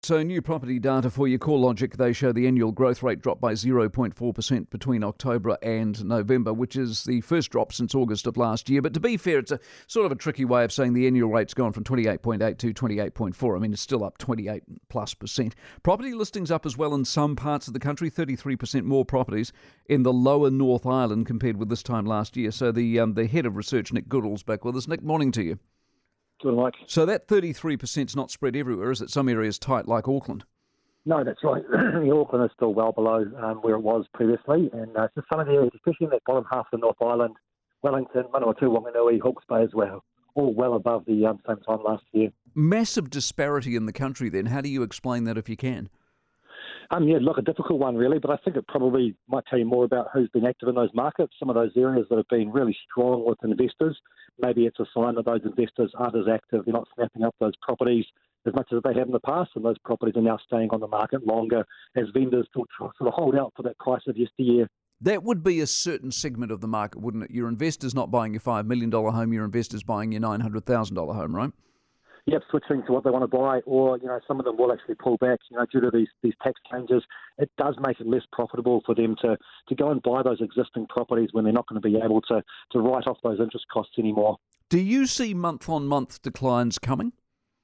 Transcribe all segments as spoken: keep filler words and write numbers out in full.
So new property data for your CoreLogic, they show the annual growth rate dropped by zero point four percent between October and November, which is the first drop since August of last year. But to be fair, it's a sort of a tricky way of saying the annual rate's gone from twenty-eight point eight to twenty-eight point four. I mean, it's still up twenty-eight plus percent. Property listings up as well in some parts of the country, thirty-three percent more properties in the lower North Island compared with this time last year. So the um, the head of research, Nick Goodall's back with us. Nick, morning to you. Good, Mike. So that thirty-three percent is not spread everywhere, is it? Some areas tight like Auckland. No, that's right. Auckland is still well below um, where it was previously, and uh, so some of the areas, especially in that bottom half of the North Island, Wellington, Manawatu, Wanganui, Hawke's Bay as well, all well above the um, same time last year. Massive disparity in the country then. How do you explain that if you can? Um, yeah, look, a difficult one really, but I think it probably might tell you more about who's been active in those markets. Some of those areas that have been really strong with investors, maybe it's a sign that those investors aren't as active, they're not snapping up those properties as much as they have in the past, and those properties are now staying on the market longer as vendors still try, sort of hold out for that price of yesteryear. That would be a certain segment of the market, wouldn't it? Your investor's not buying your five million dollars home, your investor's buying your nine hundred thousand dollars home, right? Yep, switching to what they want to buy, or you know, some of them will actually pull back, you know, due to these these tax changes. It does make it less profitable for them to, to go and buy those existing properties when they're not going to be able to, to write off those interest costs anymore. Do you see month-on-month declines coming?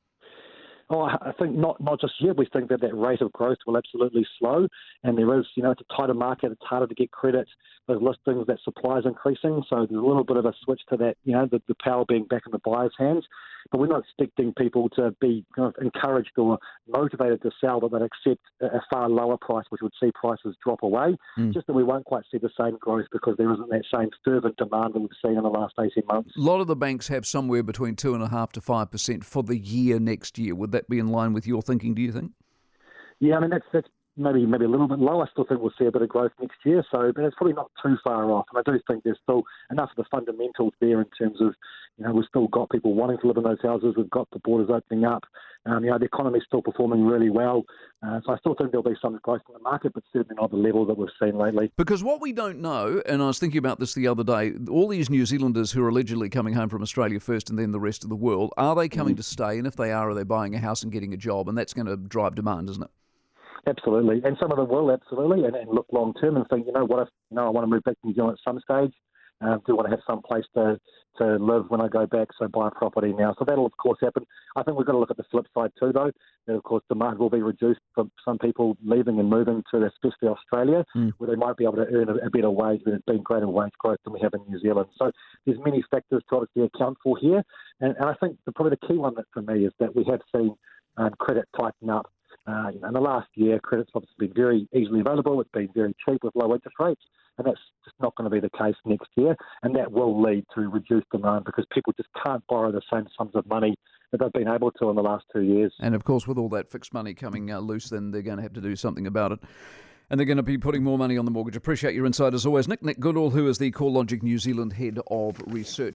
Oh, I think not not just yet. We think that that rate of growth will absolutely slow, and there is, you know, it's a tighter market. It's harder to get credit. Those listings, that supply is increasing, so there's a little bit of a switch to that, you know, the, the power being back in the buyer's hands. But we're not expecting people to be kind of encouraged or motivated to sell, but they'd accept a far lower price, which would see prices drop away. Mm. Just that we won't quite see the same growth because there isn't that same fervent demand that we've seen in the last eighteen months. A lot of the banks have somewhere between two and a half to five percent for the year next year. Would that be in line with your thinking, do you think? Yeah, I mean, that's that's maybe maybe a little bit low. I still think we'll see a bit of growth next year, so but it's probably not too far off. And I do think there's still enough of the fundamentals there in terms of, you know, we've still got people wanting to live in those houses. We've got the borders opening up. Um, you know, the economy's still performing really well. Uh, so I still think there'll be some growth in the market, but certainly not the level that we've seen lately. Because what we don't know, and I was thinking about this the other day, all these New Zealanders who are allegedly coming home from Australia first and then the rest of the world, are they coming mm. to stay? And if they are, are they buying a house and getting a job? And that's going to drive demand, isn't it? Absolutely. And some of them will, absolutely, and, and look long-term and think, you know, what if, you know, I want to move back to New Zealand at some stage. Um, do want to have some place to, to live when I go back, so buy a property now. So that'll, of course, happen. I think we've got to look at the flip side too, though. That, of course, demand will be reduced for some people leaving and moving to, especially Australia, mm. where they might be able to earn a, a better wage, but it's been greater wage growth than we have in New Zealand. So there's many factors to obviously account for here. And, and I think the, probably the key one that for me is that we have seen um, credit tighten up. Uh, you know, in the last year, credit's obviously been very easily available. It's been very cheap with low interest rates, and that's just not going to be the case next year. And that will lead to reduced demand because people just can't borrow the same sums of money that they've been able to in the last two years. And of course, with all that fixed money coming uh, loose, then they're going to have to do something about it. And they're going to be putting more money on the mortgage. Appreciate your insight as always. Nick, Nick Goodall, who is the CoreLogic New Zealand Head of Research.